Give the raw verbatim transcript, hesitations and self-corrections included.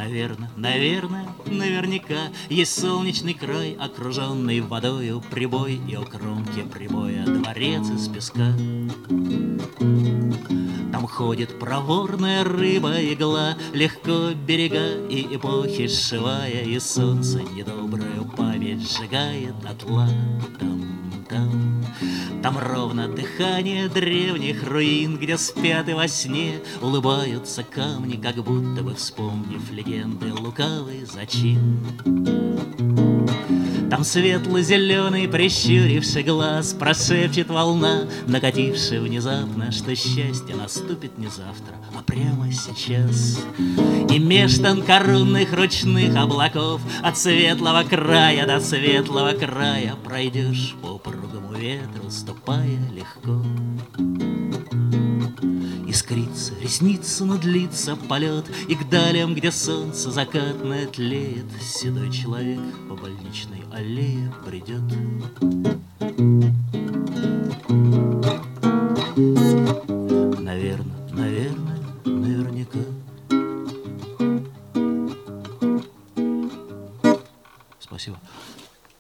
Наверно, наверное, наверняка есть солнечный край, окруженный водою прибой, и у кромки прибоя дворец из песка. Там ходит проворная рыба-игла, легко берега и эпохи сшивая, и солнце недобрую память сжигает дотла. Там, там, там ровно дыхание древних руин, где спят и во сне улыбаются камни, как будто бы вспомнив легенды лукавый зачин. Там светло-зеленый, прищуривший глаз, прошепчет волна, накатившая внезапно, что счастье наступит не завтра, а прямо сейчас. И меж тонкорунных ручных облаков от светлого края до светлого края пройдешь по упругому ветру, ступая легко. Искрится, ресница, но длится полет, и к далям, где солнце закатное тлеет, седой человек по больничной аллее бредет. Наверно, наверное, наверняка. Спасибо.